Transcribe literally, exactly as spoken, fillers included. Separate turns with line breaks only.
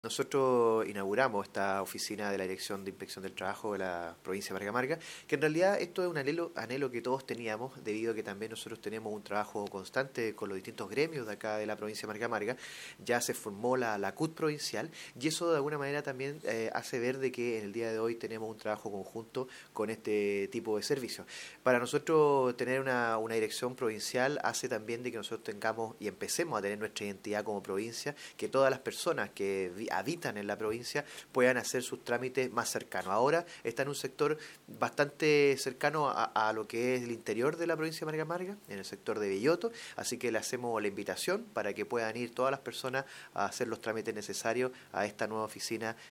Nosotros inauguramos esta oficina de la Dirección de Inspección del Trabajo de la provincia de Marga Marga, que en realidad esto es un anhelo, anhelo que todos teníamos, debido a que también nosotros tenemos un trabajo constante con los distintos gremios de acá de la provincia de Marga Marga. Ya se formó la, la C U T provincial y eso de alguna manera también eh, hace ver de que en el día de hoy tenemos un trabajo conjunto con este tipo de servicios. Para nosotros tener una, una dirección provincial hace también de que nosotros tengamos y empecemos a tener nuestra identidad como provincia, que todas las personas que vi- habitan en la provincia puedan hacer sus trámites más cercanos. Ahora está en un sector bastante cercano a, a lo que es el interior de la provincia de Marga Marga, en el sector de Belloto, así que le hacemos la invitación para que puedan ir todas las personas a hacer los trámites necesarios a esta nueva oficina